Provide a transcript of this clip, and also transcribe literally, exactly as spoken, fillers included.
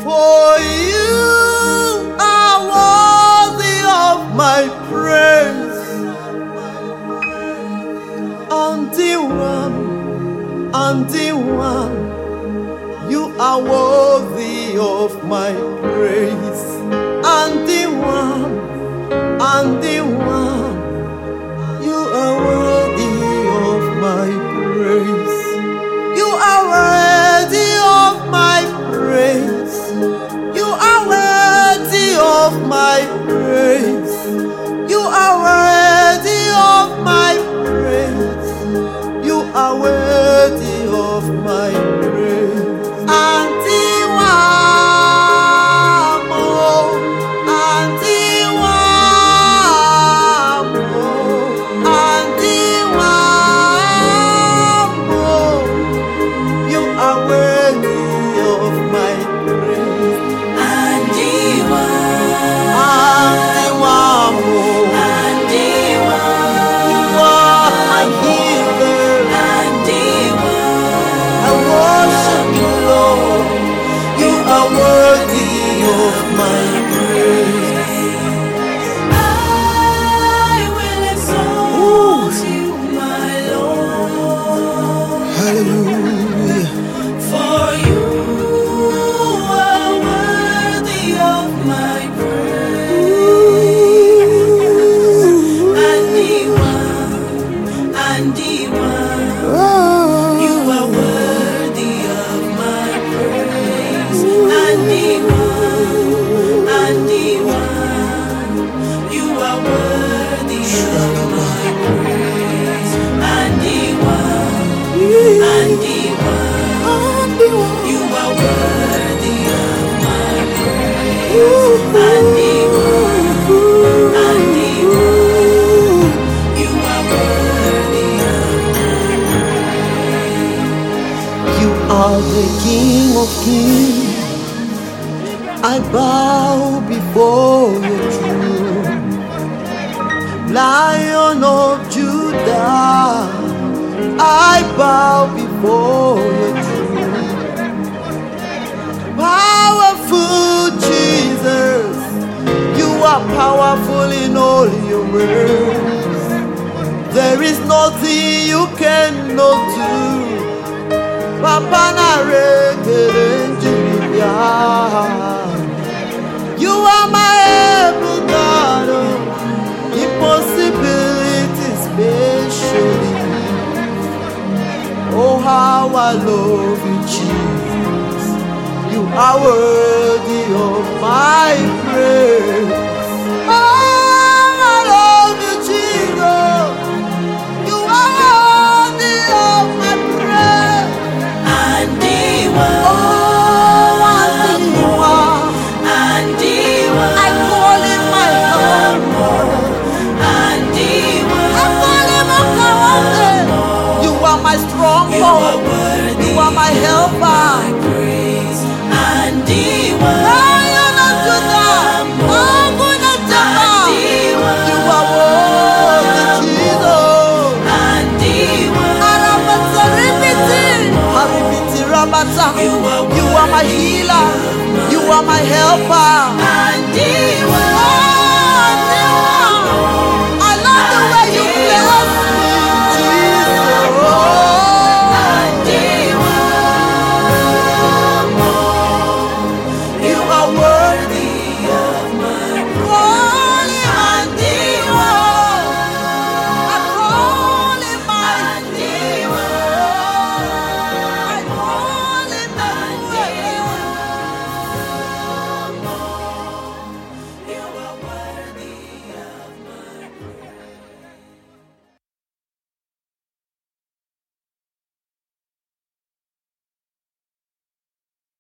For you are worthy of my praise. And the one, and the one, you are worthy of my praise. And the one, and the one, you are worthy of my praise. You are worthy of my praise. You are worthy of my praise. You are worthy of my praise. You are worthy of my praise. I bow before your throne, Lion of Judah. I bow before your throne, powerful Jesus. You are powerful in all your ways. There is nothing you cannot do. Papa na you are my every God, impossibilities specially. Oh, how I love you, Jesus. You are worthy of my praise. Oh, I love you, Jesus. You are worthy of my praise. And the one. My stronghold, you are, worthy you are my helper, my praise, and the one, Lion of Judah, oh, good and you are worthy, Jesus, and the one, you are, you are my healer, you are my helper.